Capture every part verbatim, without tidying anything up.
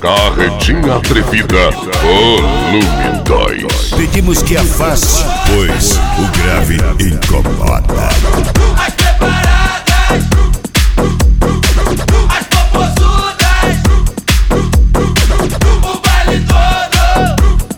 Carretinha Atrevida, volume dois. Pedimos que afaste, pois o grave incomoda. As preparadas, as popozudas, o baile todo.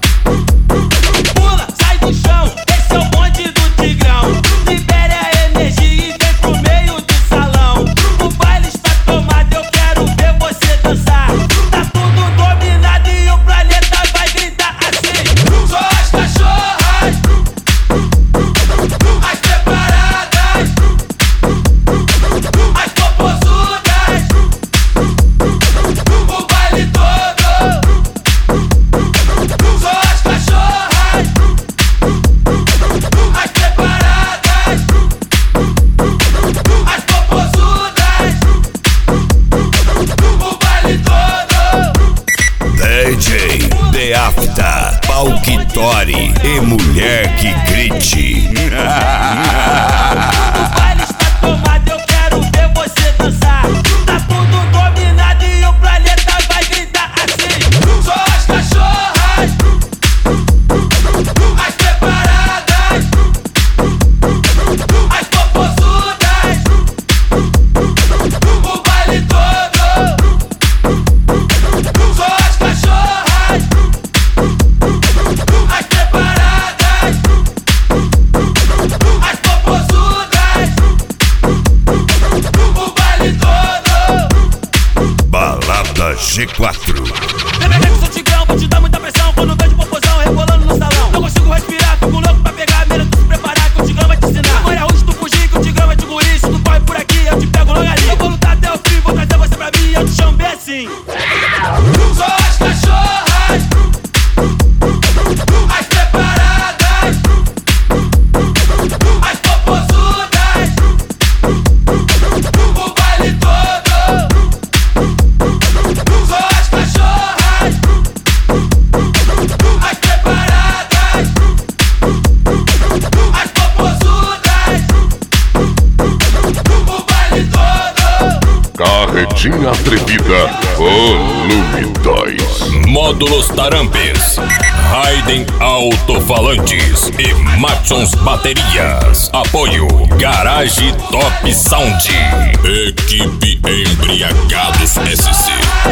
Pula, sai do chão, esse é o bonde do Tigrão. Libere a energia e vem pro meio do salão. O baile está tomado, eu quero ver você dançar. Tá tudo dominado e o planeta vai gritar assim. Só as cachorras, as preparadas, as popozudas, o baile todo. Só as cachorras, as preparadas, as popozudas, o baile todo. D J The Afta, Palquitori e mulher que grite. O baile está tomado, eu quero ver você dançar. Tá tudo dominado e o planeta vai gritar assim. Só as cachorras, as preparadas, as popozudas, o baile todo. Só as cachorras, as preparadas, as popozudas, o baile todo. Balada G quatro. Bebê, que sou Tigrão, vou te dar muita pressão. Quando vejo popozão rebolando no salão, não consigo respirar, fico louco pra pegar a mira. Tu se preparar que o Tigrão vai te ensinar. Agora é ruim se tu fugir, que o Tigrão vai te engolir. Se tu corre por aqui, eu te pego logo ali. Eu vou lutar até o fim, vou trazer você pra mim e eu te chamo bem assim. Só as cachorras, as preparadas, as popozudas, o baile todo. Só as cachorras, as preparadas, as popozudas, o baile todo. Carretinha Atrevida, volume dois. Módulos Tarampes, Raiden Alto-Falantes e Matsons Baterias. Apoio Garage Top Sound. Equipe Embriagados S C.